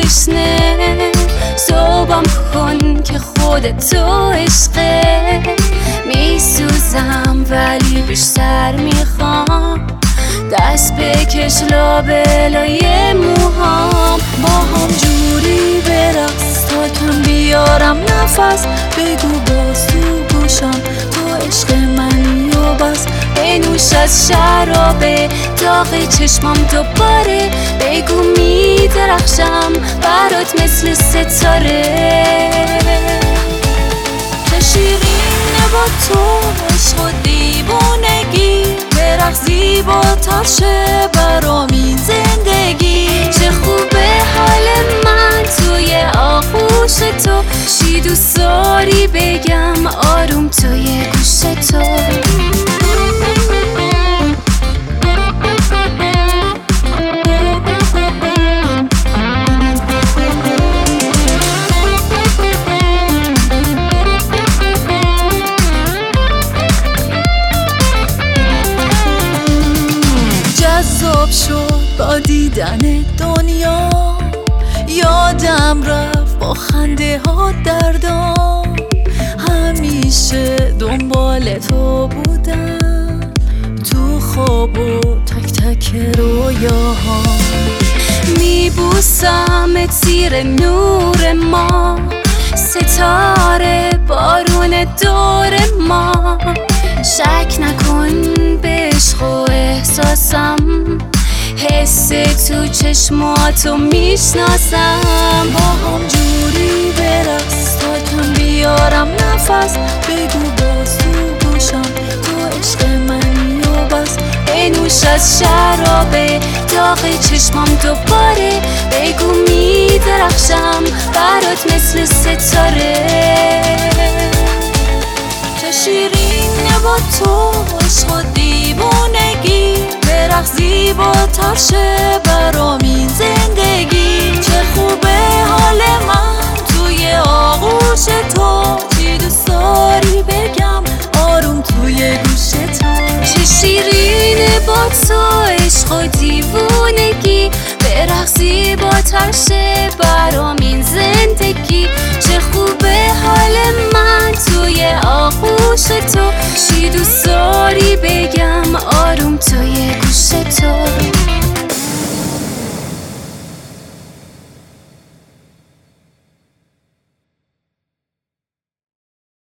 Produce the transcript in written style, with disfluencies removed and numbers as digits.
تشنه صبحم کن که خودتو عشقه. میسوزم ولی بیشتر میخوام دست بکش لابلای موهام. با هم جوری برقص تا کم بیارم نفس. بگو باز تو گوشم تو عشق منی و بس. بنوش از شرابه داغ چشمام دوباره. بگو میدرخشم برات مثل ستاره. چه شیرینه با تو عشق و دیوونگی. برقص زیباتر شه برام این زندگی. چه خوبه حال من توی آغوش تو. چی دوست داری بگم آروم توی گوش تو. جذاب شد با دیدن دنیا. یادم رفت با خنده ها دردام. همیشه دنبال تو بودم تو خواب و تک تک رویاها. میبوسم زیر نور ما. ستاره بارون دور ما. شک نکن به عشق و احساسم. حس تو چشماتو میشناسم. با هم جوری برقص تا کم بیارم نفس. بگو باز تو گوشم تو عشق منی و بس. بنوش از شرابه داغ چشمام دوباره. بگو میدرخشم برات مثل ستاره. چه شیرینه با تو عشق و دیوونگی. برقص زیباتر شه برام این زندگی. چه خوبه حال من توی آغوش تو. چی دوست داری بگم آروم توی گوش تو. چه شیرینه با تو عشق و دیوونگی. برقص زیباتر شه برام این زندگی.